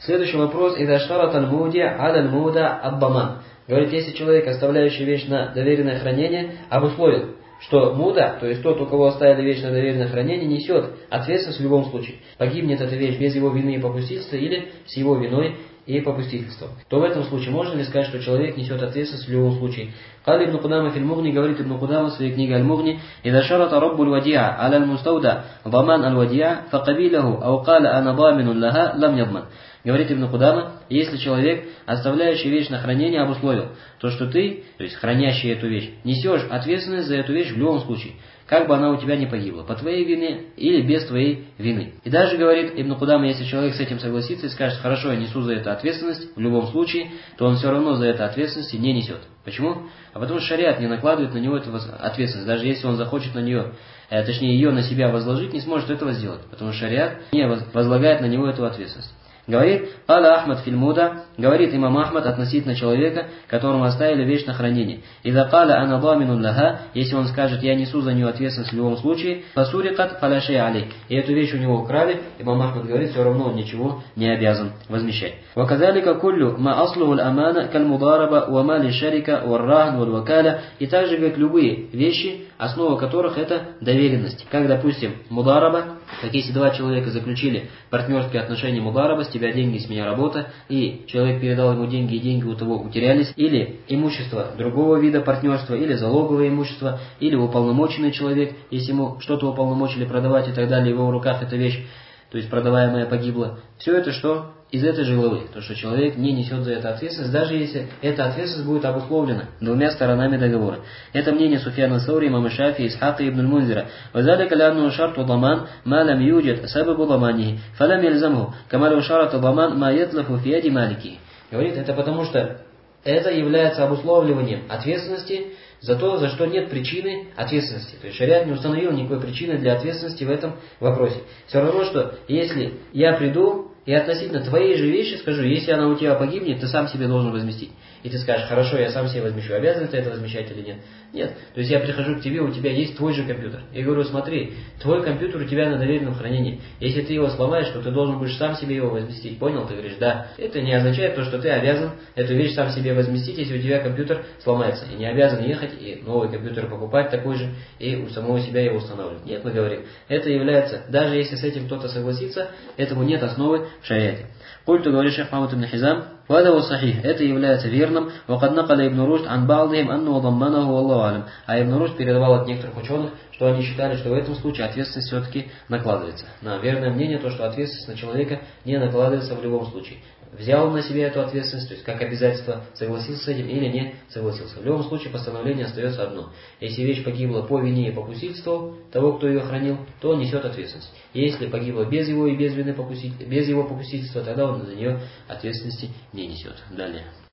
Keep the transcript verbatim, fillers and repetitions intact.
Следующий вопрос. «Ида шарат аль-муди аль-муда аббаман». Говорит, если человек, оставляющий вещь на доверенное хранение, обусловил, что муда, то есть тот, у кого оставили вещь на доверенное хранение, несет ответственность в любом случае. Погибнет эта вещь без его вины и попустительства или с его виной и попустительством. То в этом случае можно ли сказать, что человек несет ответственность в любом случае? Кали ибн Кудама филь Мугни, говорит ибн Кудама в своей книге Аль-Мугни: «Ида шарата раббу аль-вадиа аля аль-мустауда даман аль-вадиа факабилаху ау каля ана даминун лаха лам ядман». Говорит ибн Кудама, если человек, оставляющий вещь на хранение, обусловил, то что ты, то есть хранящий эту вещь, несешь ответственность за эту вещь в любом случае, как бы она у тебя не погибла, по твоей вине или без твоей вины. И даже, говорит ибн Кудама, если человек с этим согласится и скажет: хорошо, я несу за это ответственность, в любом случае, то он все равно за это ответственности не несет. Почему? А потому что шариат не накладывает на него эту ответственность. Даже если он захочет на нее, э, точнее ее на себя возложить, не сможет этого сделать, потому что шариат не возлагает на него эту ответственность. Говорит Ала Ахмад фильмуда, говорит имам Ахмад относительно человека, которому оставили вещь на хранение. «Ида каля ана даминун лаха», если он скажет: я несу за нее ответственность в любом случае, фасурикат фаляшей алей, и эту вещь у него украли, имам Ахмад говорит, все равно он ничего не обязан возмещать. «Ваказалика куллю ма аслуху аль-амана каль-мудараба ва мали шарика вар-рахн валь-вакаля». И также, говорит, любые вещи, основа которых это доверенность. Как, допустим, мудараба, как если два человека заключили партнерские отношения мудараба, с тебя деньги, с меня работа, и человек передал ему деньги, и деньги у того утерялись, или имущество другого вида партнерства, или залоговое имущество, или уполномоченный человек, если ему что-то уполномочили продавать и так далее, в его руках эта вещь, то есть продаваемая, погибла. Все это что? Из этой же главы, то, что человек не несет за это ответственность, даже если эта ответственность будет обусловлена двумя сторонами договора. Это мнение Суфьяна Саури, имама Шафии, Исхака ибн аль-Мунзира. «Вазалика лянну шарту даман ма лам юджад сабабу даманихи, фалам ялзамху, камалю шарту даман ма ятлафу фи яди малики». Говорит, это потому что это является обусловливанием ответственности за то, за что нет причины ответственности. То есть шариат не установил никакой причины для ответственности в этом вопросе. Все равно, что если я приду и относительно твоей же вещи скажу: если она у тебя погибнет, ты сам себе должен возместить. И ты скажешь: хорошо, я сам себе возмещу. Обязан ты это возмещать или нет? Нет. То есть я прихожу к тебе, у тебя есть твой же компьютер. И говорю: смотри, твой компьютер у тебя на доверенном хранении. Если ты его сломаешь, то ты должен будешь сам себе его возместить. Понял? Ты говоришь: да. Это не означает то, что ты обязан эту вещь сам себе возместить, если у тебя компьютер сломается. И не обязан ехать и новый компьютер покупать такой же, и у самого себя его устанавливать. Нет, мы говорим, это является, даже если с этим кто-то согласится, этому нет основы в шариате. Культу, говорит шейх Мухаммад ибн Хизам, «Вадаву сахих», это является верным, «Вакад накаля ибн Рушд ан ба'дихим анну дамманаху валлаху алям». А ибн Рушд передавал от некоторых ученых, что они считали, что в этом случае ответственность все-таки накладывается. На верное мнение то, что ответственность на человека не накладывается в любом случае. Взял он на себя эту ответственность, то есть как обязательство, согласился с этим или не согласился. В любом случае постановление остается одно. Если вещь погибла по вине и попустительству того, кто ее хранил, то он несет ответственность. Если погибла без его и без вины попустительства, без его попустительства, тогда он за нее ответственности не несет. Далее.